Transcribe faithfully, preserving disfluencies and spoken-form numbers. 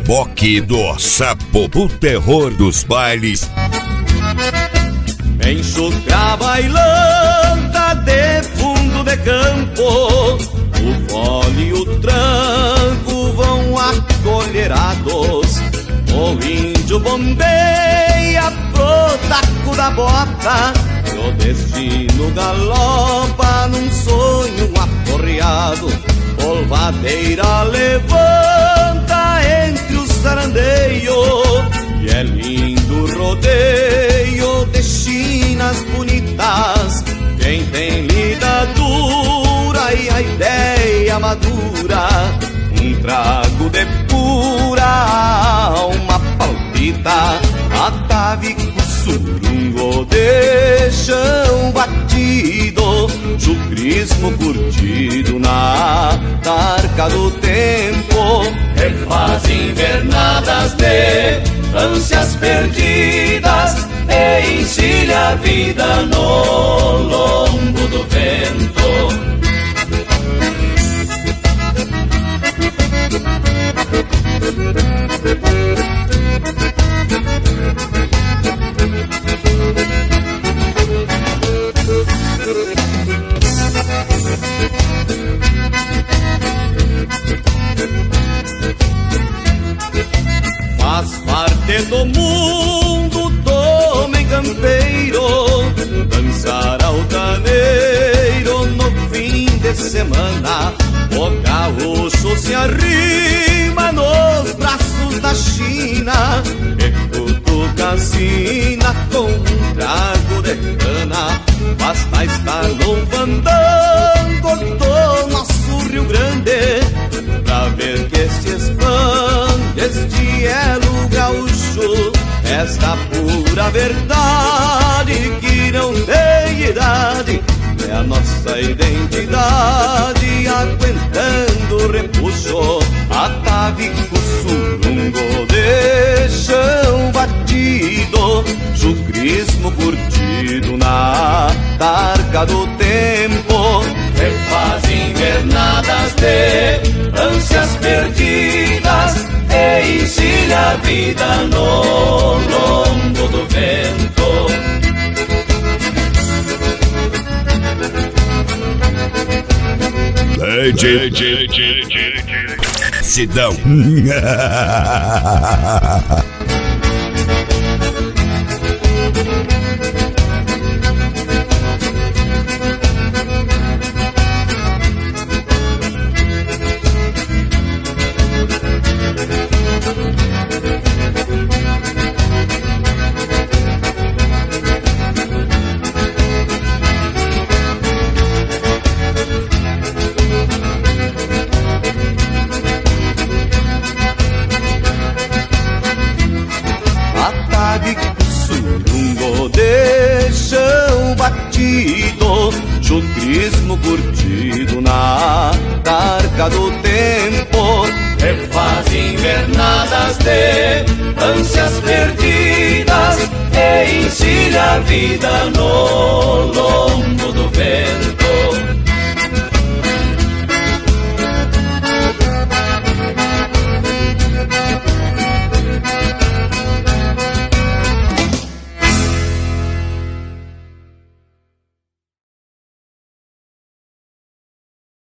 reboque do sapo, o terror dos bailes. Enxuta bailanta de fundo de campo, o fole e o tranco vão acolherados. O índio bombeia pro taco da bota, e o destino galopa num sonho aporreado. Polvadeira levanta entre os sarandeios, e é lindo rodeio de chinas bonitas. Quem tem lida dura e a ideia madura, um trago de pura alma palpita. Atavico surungo de chão batido, chucrismo curtido na tarca do tempo. Refaz invernadas de ânsias perdidas, e encilha a vida no lombo do vento. Faz parte do mundo do homem campeiro dançar altaneiro no fim de semana. O gaúcho se arrima nos braços da China e cutuca a sina com um trago de cana. Basta estar no fandango do nosso Rio Grande pra ver que se expande este elo gaúcho, esta pura verdade que não tem idade. É a nossa identidade aguentando o repuxo. Atavico surungo de chão batido, chucrismo curtido na tarca do tempo. Refaz invernadas de ânsias perdidas, e encilha a vida no lombo do vento. Lede, Sidão. Chucrismo curtido na tarca do tempo. Refaz invernadas de ânsias perdidas, e encilha a vida no lombo